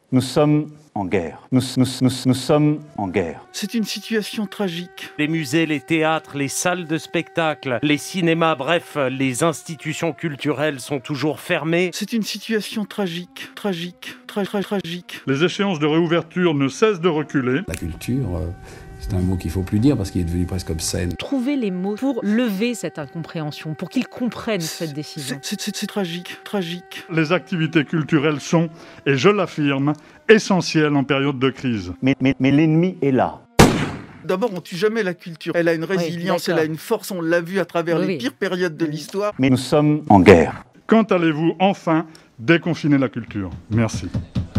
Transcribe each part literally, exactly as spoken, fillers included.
Nous sommes en guerre. Nous, nous, nous, nous sommes en guerre. C'est une situation tragique. Les musées, les théâtres, les salles de spectacle, les cinémas, bref, les institutions culturelles sont toujours fermées. C'est une situation tragique, tragique, très très tragique. Les échéances de réouverture ne cessent de reculer. La culture, euh, c'est un mot qu'il ne faut plus dire parce qu'il est devenu presque obscène. Trouver les mots pour lever cette incompréhension, pour qu'ils comprennent cette décision. C'est, c'est, c'est tragique, tragique. Les activités culturelles sont, et je l'affirme, essentielles en période de crise. Mais, mais, mais l'ennemi est là. D'abord, on tue jamais la culture. Elle a une résilience, oui, elle a une force, on l'a vu à travers oui, les oui. pires périodes de l'histoire. Mais nous sommes en guerre. Quand allez-vous enfin déconfiner la culture ? Merci.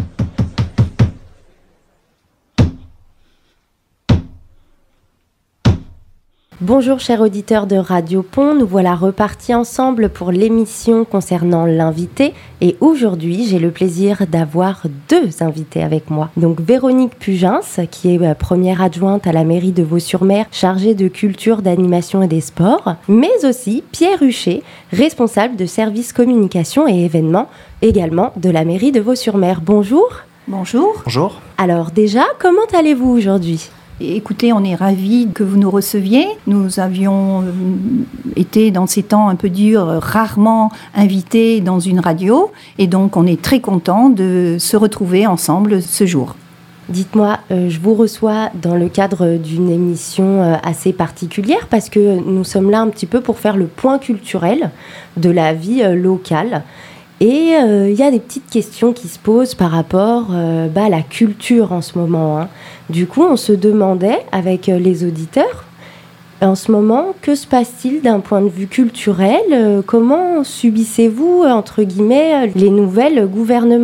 Bonjour chers auditeurs de Radio Pont, nous voilà repartis ensemble pour l'émission concernant l'invité et aujourd'hui j'ai le plaisir d'avoir deux invités avec moi. Donc Véronique Pugens qui est première adjointe à la mairie de Vaux-sur-Mer chargée de culture, d'animation et des sports, mais aussi Pierre Huchet, responsable de service communication et événements également de la mairie de Vaux-sur-Mer. Bonjour. Bonjour. Bonjour. Alors déjà, comment allez-vous aujourd'hui ? Écoutez, on est ravis que vous nous receviez. Nous avions euh, été, dans ces temps un peu durs, euh, rarement invités dans une radio. Et donc, on est très contents de se retrouver ensemble ce jour. Dites-moi, euh, je vous reçois dans le cadre d'une émission euh, assez particulière parce que nous sommes là un petit peu pour faire le point culturel de la vie euh, locale. Et il euh, y a des petites questions qui se posent par rapport euh, bah, à la culture en ce moment. Hein. Du coup, on se demandait avec euh, les auditeurs, en ce moment, que se passe-t-il d'un point de vue culturel ? euh, Comment subissez-vous, entre guillemets, les nouvelles gouvernementales ?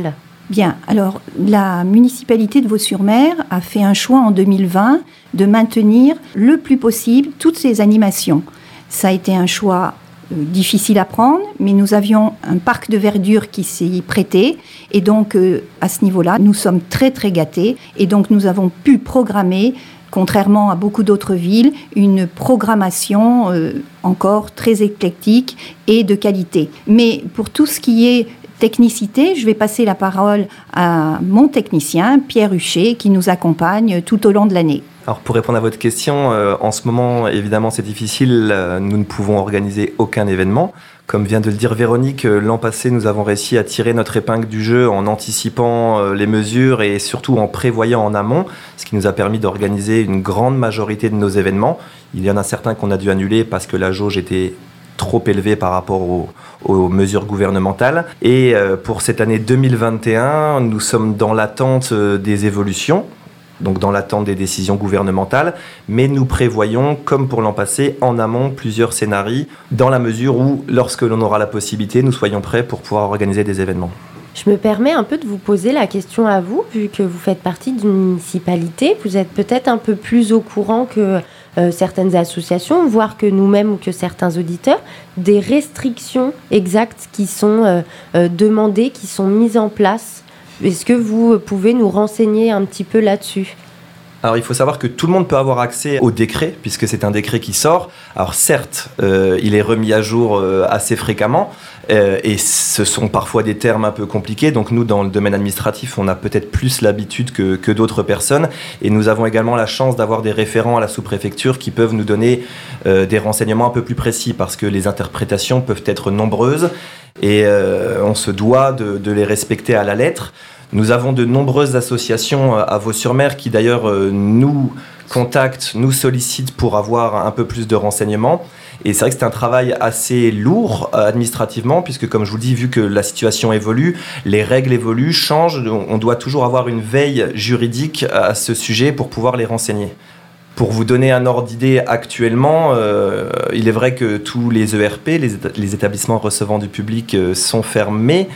Bien, alors la municipalité de Vaux-sur-Mer a fait un choix en deux mille vingt de maintenir le plus possible toutes ces animations. Ça a été un choix difficile à prendre, mais nous avions un parc de verdure qui s'y prêtait et donc euh, à ce niveau-là, nous sommes très très gâtés et donc nous avons pu programmer, contrairement à beaucoup d'autres villes, une programmation euh, encore très éclectique et de qualité. Mais pour tout ce qui est technicité, je vais passer la parole à mon technicien, Pierre Huchet, qui nous accompagne tout au long de l'année. Alors pour répondre à votre question, euh, en ce moment, évidemment, c'est difficile. Euh, nous ne pouvons organiser aucun événement. Comme vient de le dire Véronique, euh, l'an passé, nous avons réussi à tirer notre épingle du jeu en anticipant euh, les mesures et surtout en prévoyant en amont, ce qui nous a permis d'organiser une grande majorité de nos événements. Il y en a certains qu'on a dû annuler parce que la jauge était trop élevée par rapport aux, aux mesures gouvernementales. Et euh, pour cette année deux mille vingt et un, nous sommes dans l'attente euh, des évolutions. Donc dans l'attente des décisions gouvernementales, mais nous prévoyons, comme pour l'an passé, en amont plusieurs scénarios, dans la mesure où, lorsque l'on aura la possibilité, nous soyons prêts pour pouvoir organiser des événements. Je me permets un peu de vous poser la question à vous, vu que vous faites partie d'une municipalité, vous êtes peut-être un peu plus au courant que euh, certaines associations, voire que nous-mêmes ou que certains auditeurs, des restrictions exactes qui sont euh, euh, demandées, qui sont mises en place. Est-ce que vous pouvez nous renseigner un petit peu là-dessus ? Alors il faut savoir que tout le monde peut avoir accès au décret, puisque c'est un décret qui sort. Alors certes, euh, il est remis à jour euh, assez fréquemment, euh, et ce sont parfois des termes un peu compliqués. Donc nous, dans le domaine administratif, on a peut-être plus l'habitude que, que d'autres personnes. Et nous avons également la chance d'avoir des référents à la sous-préfecture qui peuvent nous donner euh, des renseignements un peu plus précis, parce que les interprétations peuvent être nombreuses, et euh, on se doit de, de les respecter à la lettre. Nous avons de nombreuses associations à Vaux-sur-Mer qui d'ailleurs nous contactent, nous sollicitent pour avoir un peu plus de renseignements. Et c'est vrai que c'est un travail assez lourd administrativement, puisque comme je vous le dis, vu que la situation évolue, les règles évoluent, changent, on doit toujours avoir une veille juridique à ce sujet pour pouvoir les renseigner. Pour vous donner un ordre d'idée, actuellement, euh, il est vrai que tous les E R P, les, les établissements recevant du public, euh, sont fermés,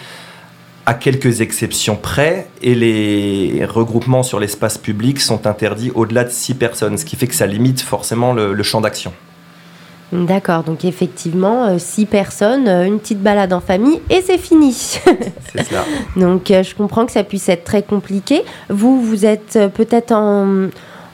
à quelques exceptions près, et les regroupements sur l'espace public sont interdits au-delà de six personnes, ce qui fait que ça limite forcément le, le champ d'action. D'accord, donc effectivement, euh, six personnes, euh, une petite balade en famille, et c'est fini. C'est cela. Donc euh, je comprends que ça puisse être très compliqué. Vous, vous êtes euh, peut-être en...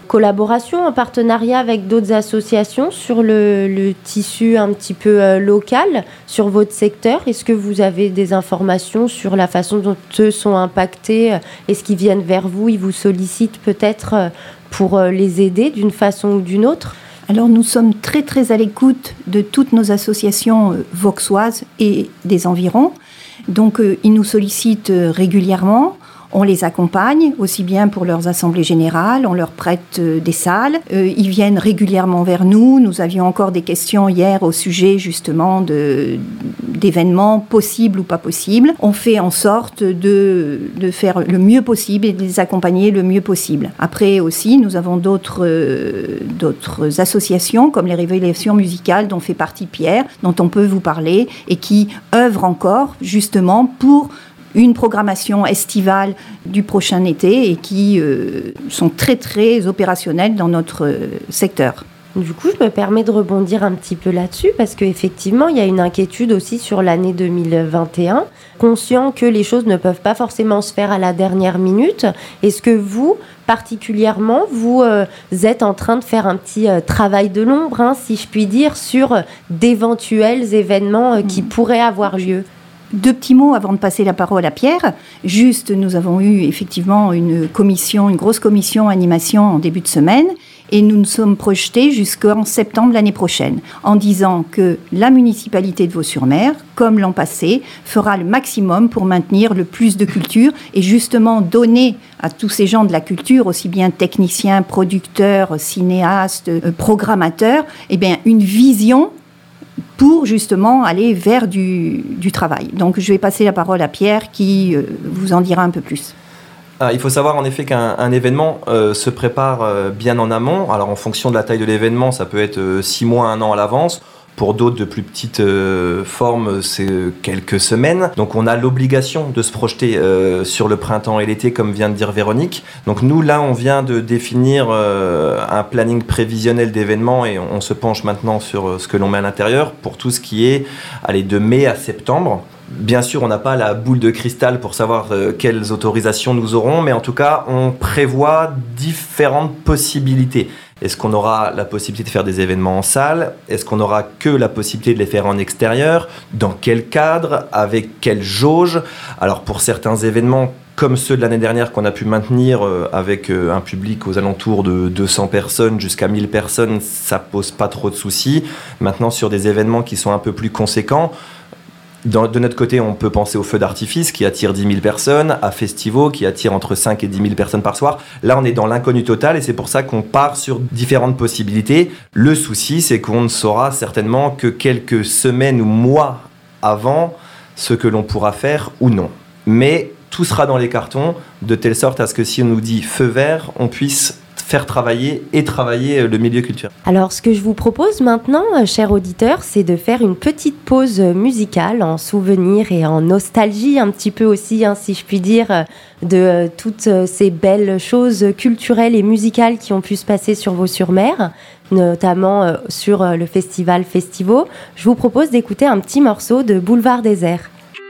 collaboration, en partenariat avec d'autres associations sur le, le tissu un petit peu euh, local, sur votre secteur? Est-ce que vous avez des informations sur la façon dont eux sont impactés? Est-ce qu'ils viennent vers vous, ils vous sollicitent peut-être pour euh, les aider d'une façon ou d'une autre? Alors nous sommes très très à l'écoute de toutes nos associations euh, vauxoises et des environs. Donc euh, ils nous sollicitent euh, régulièrement. On les accompagne, aussi bien pour leurs assemblées générales, on leur prête euh, des salles. Euh, ils viennent régulièrement vers nous. Nous avions encore des questions hier au sujet justement de, d'événements possibles ou pas possibles. On fait en sorte de, de faire le mieux possible et de les accompagner le mieux possible. Après aussi, nous avons d'autres, euh, d'autres associations comme les Révélations musicales dont fait partie Pierre, dont on peut vous parler et qui œuvrent encore justement pour une programmation estivale du prochain été et qui euh, sont très très opérationnelles dans notre euh, secteur. Du coup, je me permets de rebondir un petit peu là-dessus parce qu'effectivement, il y a une inquiétude aussi sur l'année deux mille vingt et un. Conscient que les choses ne peuvent pas forcément se faire à la dernière minute, est-ce que vous, particulièrement, vous euh, êtes en train de faire un petit euh, travail de l'ombre, hein, si je puis dire, sur euh, d'éventuels événements euh, qui mmh. pourraient avoir lieu? Deux petits mots avant de passer la parole à Pierre. Juste, nous avons eu effectivement une commission, une grosse commission animation en début de semaine et nous nous sommes projetés jusqu'en septembre l'année prochaine en disant que la municipalité de Vaux-sur-Mer, comme l'an passé, fera le maximum pour maintenir le plus de culture et justement donner à tous ces gens de la culture, aussi bien techniciens, producteurs, cinéastes, euh, programmateurs, eh bien, une vision pour justement aller vers du, du travail. Donc je vais passer la parole à Pierre qui euh, vous en dira un peu plus. Ah, il faut savoir en effet qu'un un événement euh, se prépare euh, bien en amont. Alors en fonction de la taille de l'événement, ça peut être euh, six mois, un an à l'avance. Pour d'autres de plus petites euh, formes, c'est quelques semaines. Donc on a l'obligation de se projeter euh, sur le printemps et l'été, comme vient de dire Véronique. Donc nous, là, on vient de définir euh, un planning prévisionnel d'événements et on, on se penche maintenant sur euh, ce que l'on met à l'intérieur pour tout ce qui est allez, de mai à septembre. Bien sûr, on n'a pas la boule de cristal pour savoir euh, quelles autorisations nous aurons, mais en tout cas, on prévoit différentes possibilités. Est-ce qu'on aura la possibilité de faire des événements en salle? Est-ce qu'on aura que la possibilité de les faire en extérieur? Dans quel cadre? Avec quelle jauge? Alors pour certains événements, comme ceux de l'année dernière qu'on a pu maintenir euh, avec euh, un public aux alentours de deux cents personnes jusqu'à mille personnes, ça pose pas trop de soucis. Maintenant, sur des événements qui sont un peu plus conséquents, Dans, de notre côté, on peut penser aux feux d'artifice qui attirent dix mille personnes, à Festivo qui attire entre cinq et dix mille personnes par soir. Là, on est dans l'inconnu total et c'est pour ça qu'on part sur différentes possibilités. Le souci, c'est qu'on ne saura certainement que quelques semaines ou mois avant ce que l'on pourra faire ou non. Mais tout sera dans les cartons de telle sorte à ce que si on nous dit feu vert, on puisse faire travailler et travailler le milieu culturel. Alors, ce que je vous propose maintenant, chers auditeurs, c'est de faire une petite pause musicale en souvenir et en nostalgie un petit peu aussi, hein, si je puis dire, de toutes ces belles choses culturelles et musicales qui ont pu se passer sur Vaux-sur-Mer, notamment sur le festival Festivo. Je vous propose d'écouter un petit morceau de Boulevard Désert.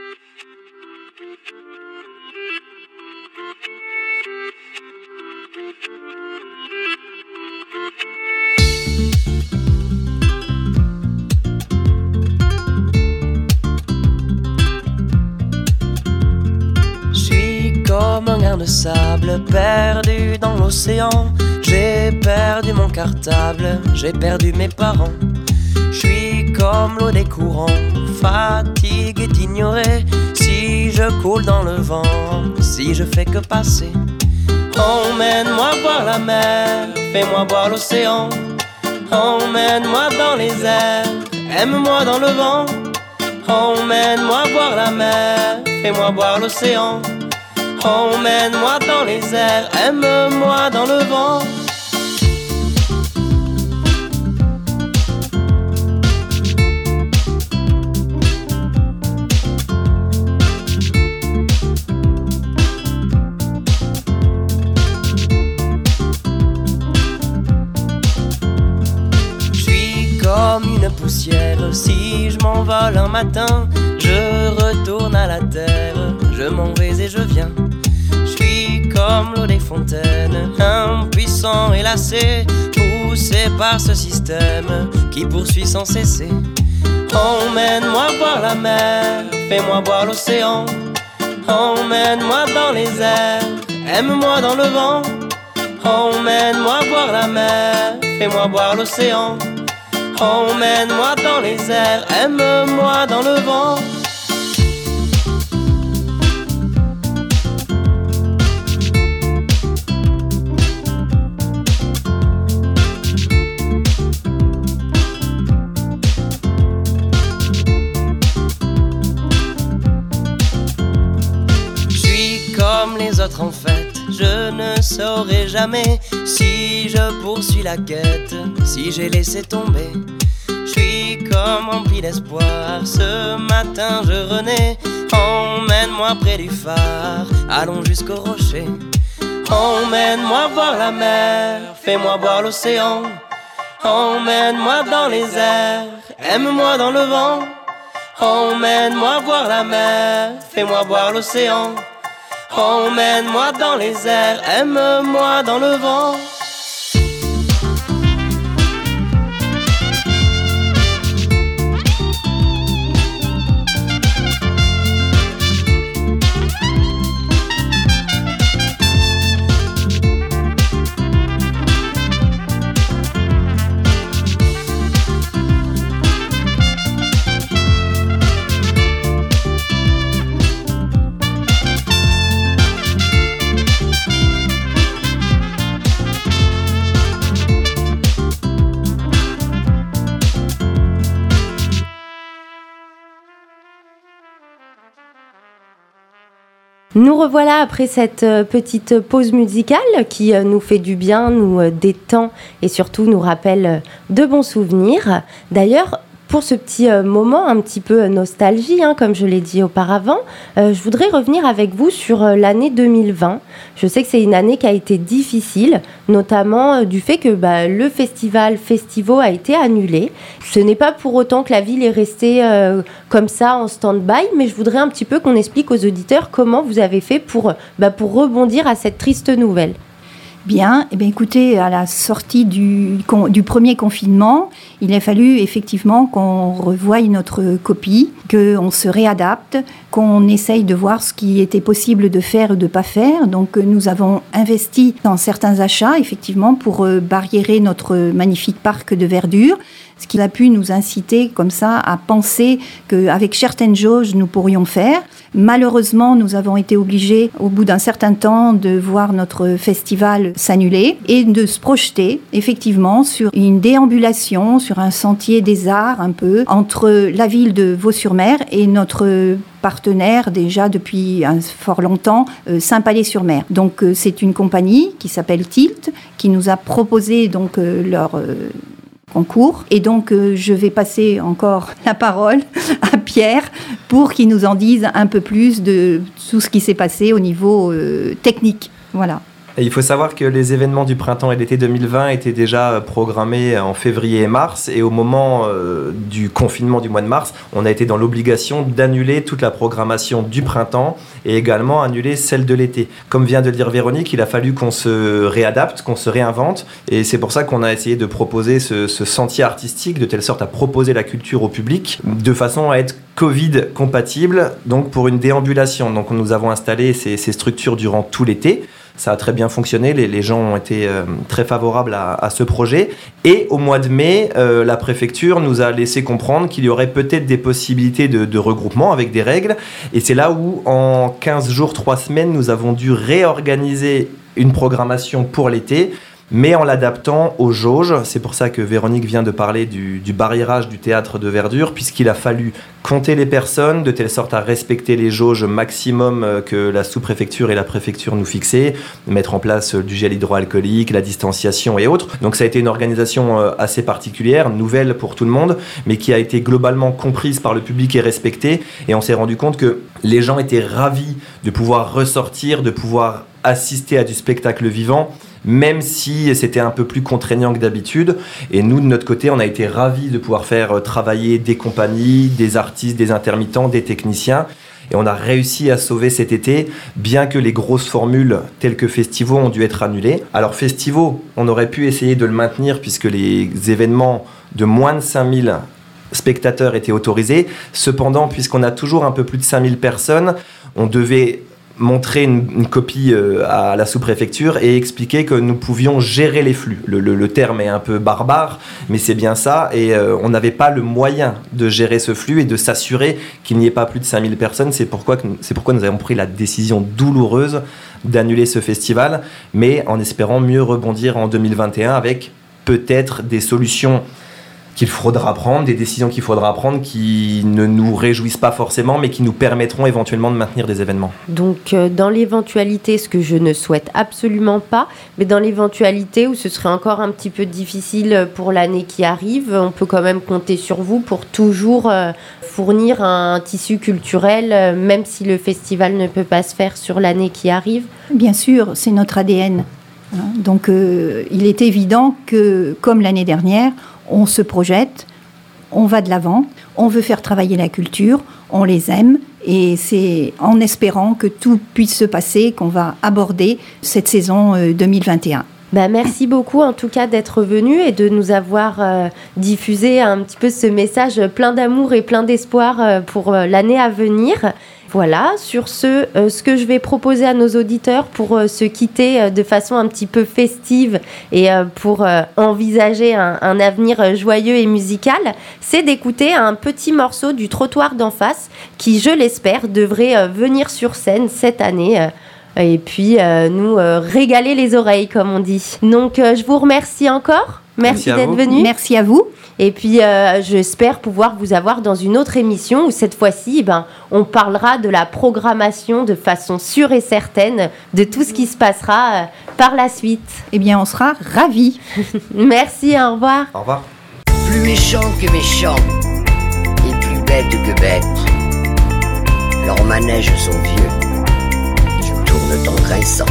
Comme un grain de sable perdu dans l'océan, j'ai perdu mon cartable, j'ai perdu mes parents. Je suis comme l'eau des courants, fatigué d'ignorer si je coule dans le vent, si je fais que passer. Emmène-moi voir la mer, fais-moi voir l'océan. Emmène-moi dans les airs, aime-moi dans le vent. Emmène-moi voir la mer, fais-moi voir l'océan. Emmène-moi dans les airs, aime-moi dans le vent. Je suis comme une poussière, si je m'envole un matin, je retourne à la terre, je m'en vais et je viens. Comme l'eau des fontaine, impuissant et lassé, poussé par ce système qui poursuit sans cesser. Emmène-moi voir la mer, fais-moi voir l'océan. Emmène-moi dans les airs, aime-moi dans le vent. Emmène-moi voir la mer, fais-moi voir l'océan. Emmène-moi dans les airs, aime-moi dans le vent. Comme les autres en fait, je ne saurai jamais si je poursuis la quête, si j'ai laissé tomber. Je suis comme rempli d'espoir, ce matin je renais. Emmène-moi près du phare, allons jusqu'au rocher. Emmène-moi voir la mer, fais-moi voir l'océan. Emmène-moi dans les airs, aime-moi dans le vent. Emmène-moi voir la mer, fais-moi voir l'océan. Emmène-moi dans les airs, aime-moi dans le vent. Nous revoilà après cette petite pause musicale qui nous fait du bien, nous détend et surtout nous rappelle de bons souvenirs. D'ailleurs, pour ce petit moment un petit peu nostalgie, hein, comme je l'ai dit auparavant, euh, je voudrais revenir avec vous sur l'année deux mille vingt. Je sais que c'est une année qui a été difficile, notamment du fait que bah, le festival Festivo a été annulé. Ce n'est pas pour autant que la ville est restée euh, comme ça en stand-by, mais je voudrais un petit peu qu'on explique aux auditeurs comment vous avez fait pour, bah, pour rebondir à cette triste nouvelle. Bien, eh bien, écoutez, à la sortie du, du premier confinement, il a fallu effectivement qu'on revoie notre copie, qu'on se réadapte, qu'on essaye de voir ce qui était possible de faire ou de ne pas faire. Donc nous avons investi dans certains achats, effectivement, pour barriérer notre magnifique parc de verdure, ce qui a pu nous inciter comme ça à penser qu'avec certaines jauges, nous pourrions faire. Malheureusement, nous avons été obligés, au bout d'un certain temps, de voir notre festival s'annuler et de se projeter, effectivement, sur une déambulation, sur un sentier des arts, un peu, entre la ville de Vaux-sur-Mer et notre partenaire, déjà depuis un fort longtemps, euh, Saint-Palais-sur-Mer. Donc, euh, c'est une compagnie qui s'appelle Tilt, qui nous a proposé donc euh, leur... Euh, concours. Et donc, euh, je vais passer encore la parole à Pierre pour qu'il nous en dise un peu plus de tout ce qui s'est passé au niveau euh, technique. Voilà. Et il faut savoir que les événements du printemps et l'été deux mille vingt étaient déjà programmés en février et mars. Et au moment euh, du confinement du mois de mars, on a été dans l'obligation d'annuler toute la programmation du printemps et également annuler celle de l'été. Comme vient de le dire Véronique, il a fallu qu'on se réadapte, qu'on se réinvente. Et c'est pour ça qu'on a essayé de proposer ce, ce sentier artistique de telle sorte à proposer la culture au public de façon à être Covid compatible, donc pour une déambulation. Donc nous avons installé ces, ces structures durant tout l'été. Ça a très bien fonctionné, les, les gens ont été euh, très favorables à, à ce projet. Et au mois de mai, euh, la préfecture nous a laissé comprendre qu'il y aurait peut-être des possibilités de, de regroupement avec des règles. Et c'est là où, en quinze jours, trois semaines, nous avons dû réorganiser une programmation pour l'été, mais en l'adaptant aux jauges. C'est pour ça que Véronique vient de parler du, du barriérage du théâtre de verdure, puisqu'il a fallu compter les personnes de telle sorte à respecter les jauges maximum que la sous-préfecture et la préfecture nous fixaient, mettre en place du gel hydroalcoolique, la distanciation et autres. Donc ça a été une organisation assez particulière, nouvelle pour tout le monde, mais qui a été globalement comprise par le public et respectée. Et on s'est rendu compte que les gens étaient ravis de pouvoir ressortir, de pouvoir assister à du spectacle vivant, même si c'était un peu plus contraignant que d'habitude. Et nous, de notre côté, on a été ravis de pouvoir faire travailler des compagnies, des artistes, des intermittents, des techniciens. Et on a réussi à sauver cet été, bien que les grosses formules telles que Festivo ont dû être annulées. Alors Festivo, on aurait pu essayer de le maintenir puisque les événements de moins de cinq mille spectateurs étaient autorisés. Cependant, puisqu'on a toujours un peu plus de cinq mille personnes, on devait montrer une, une copie euh, à la sous-préfecture et expliquer que nous pouvions gérer les flux. Le, le, le terme est un peu barbare, mais c'est bien ça. Et euh, on n'avait pas le moyen de gérer ce flux et de s'assurer qu'il n'y ait pas plus de cinq mille personnes. C'est pourquoi, c'est pourquoi nous avons pris la décision douloureuse d'annuler ce festival, mais en espérant mieux rebondir en deux mille vingt et un avec peut-être des solutions qu'il faudra prendre, des décisions qu'il faudra prendre qui ne nous réjouissent pas forcément, mais qui nous permettront éventuellement de maintenir des événements. Donc, euh, dans l'éventualité, ce que je ne souhaite absolument pas, mais dans l'éventualité où ce serait encore un petit peu difficile pour l'année qui arrive, on peut quand même compter sur vous pour toujours euh, fournir un tissu culturel, euh, même si le festival ne peut pas se faire sur l'année qui arrive. Bien sûr, c'est notre A D N. Hein. Donc, euh, il est évident que, comme l'année dernière, on se projette, on va de l'avant, on veut faire travailler la culture, on les aime et c'est en espérant que tout puisse se passer qu'on va aborder cette saison deux mille vingt et un. Bah, merci beaucoup en tout cas d'être venu et de nous avoir euh, diffusé un petit peu ce message plein d'amour et plein d'espoir euh, pour euh, l'année à venir. Voilà, sur ce, euh, ce que je vais proposer à nos auditeurs pour euh, se quitter euh, de façon un petit peu festive et euh, pour euh, envisager un, un avenir joyeux et musical, c'est d'écouter un petit morceau du Trottoir d'en face qui, je l'espère, devrait euh, venir sur scène cette année euh, et puis euh, nous euh, régaler les oreilles, comme on dit. Donc, euh, je vous remercie encore. Merci, Merci d'être venu. Merci à vous. Et puis, euh, j'espère pouvoir vous avoir dans une autre émission où cette fois-ci, ben, on parlera de la programmation de façon sûre et certaine de tout ce qui se passera euh, par la suite. Eh bien, on sera ravis. Merci, au revoir. Au revoir. Plus méchant que méchant et plus bête que bête. Leurs manèges sont vieux, ils tournent en grinçant.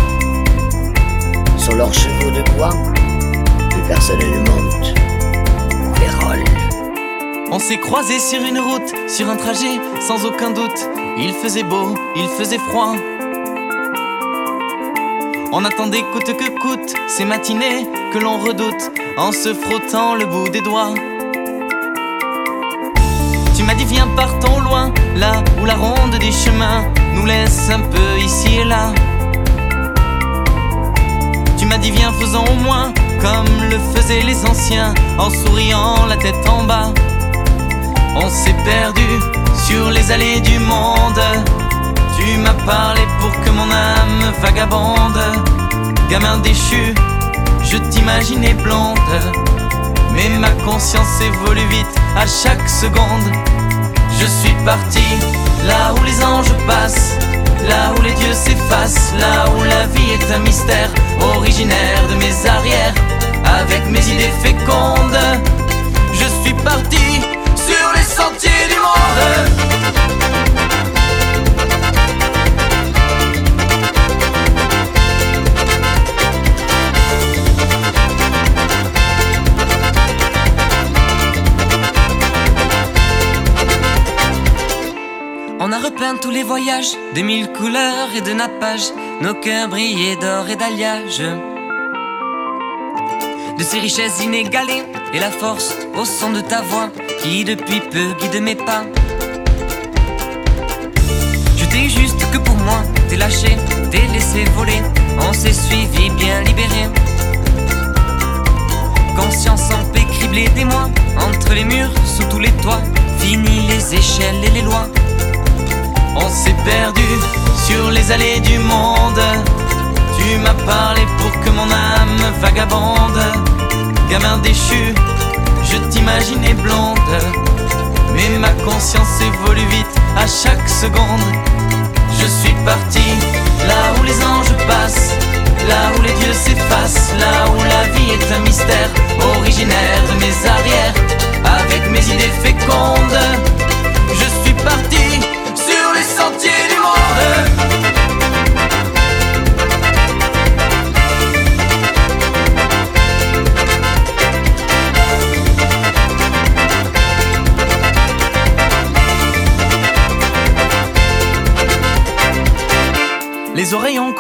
Sur leurs chevaux de bois, plus personne ne monte. Vérole. On s'est croisés sur une route, sur un trajet, sans aucun doute. Il faisait beau, il faisait froid. On attendait coûte que coûte ces matinées que l'on redoute, en se frottant le bout des doigts. Tu m'as dit viens partons loin, là où la ronde des chemins nous laisse un peu ici et là. Tu m'as dit viens faisons au moins comme le faisaient les anciens, en souriant la tête en bas. On s'est perdu sur les allées du monde. Tu m'as parlé pour que mon âme vagabonde. Gamin déchu, je t'imaginais blonde, mais ma conscience évolue vite à chaque seconde. Je suis parti là où les anges passent, là où les dieux s'effacent, là où la vie est un mystère, originaire de mes arrières, avec mes idées fécondes. Je suis parti sur les sentiers du monde. On a repeint tous les voyages, de mille couleurs et de nappages, nos cœurs brillaient d'or et d'alliage. De ces richesses inégalées et la force au son de ta voix qui depuis peu guide mes pas. Je t'ai juste que pour moi, t'es lâché, t'es laissé voler. On s'est suivi bien libéré. Conscience en paix criblée des mois, entre les murs, sous tous les toits, fini les échelles et les lois. On s'est perdu sur les allées du monde. Tu m'as parlé pour que mon âme vagabonde. Gamin déchu, je t'imaginais blonde, mais ma conscience évolue vite à chaque seconde. Je suis parti là où les anges passent, là où les dieux s'effacent, là où la vie est un mystère, originaire de mes arrières, avec mes idées fécondes. Je suis parti sur les sentiers du monde.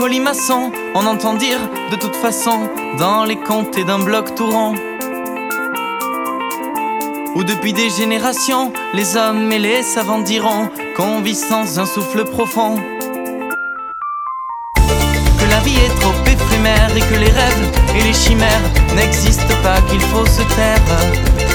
colimaçon, on entend dire de toute façon dans les comtés d'un bloc tout rond, où depuis des générations, les hommes et les savants diront qu'on vit sans un souffle profond, que la vie est trop éphémère et que les rêves et les chimères n'existent pas, qu'il faut se taire.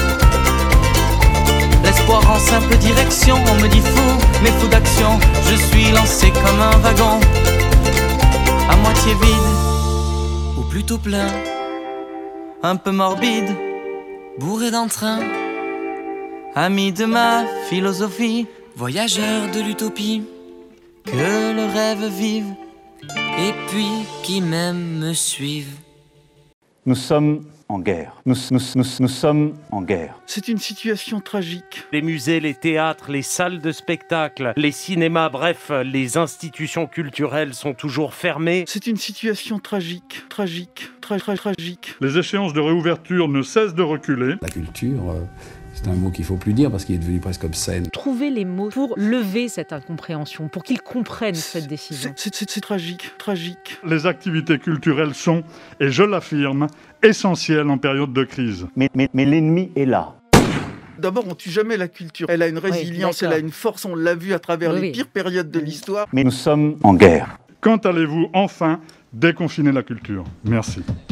L'espoir en simple direction, on me dit fou, mais fou d'action, je suis lancé comme un wagon, à moitié vide, ou plutôt plein, un peu morbide, bourré d'entrain. Ami de ma philosophie, voyageur de l'utopie, que le rêve vive, et puis qui même me suive. Nous sommes en guerre. Nous, nous, nous, nous sommes en guerre. C'est une situation tragique. Les musées, les théâtres, les salles de spectacle, les cinémas, bref, les institutions culturelles sont toujours fermées. C'est une situation tragique, tragique, très très tragique. Les échéances de réouverture ne cessent de reculer. La culture, euh, c'est un mot qu'il ne faut plus dire parce qu'il est devenu presque obscène. Trouver les mots pour lever cette incompréhension, pour qu'ils comprennent cette décision. C'est, c'est, c'est tragique, tragique. Les activités culturelles sont, et je l'affirme, essentielles en période de crise. Mais, mais, mais l'ennemi est là. D'abord, on tue jamais la culture. Elle a une résilience, oui, elle a une force, on l'a vu à travers oui, les oui. pires périodes de l'histoire. Mais nous sommes en guerre. Quand allez-vous enfin déconfiner la culture ? Merci.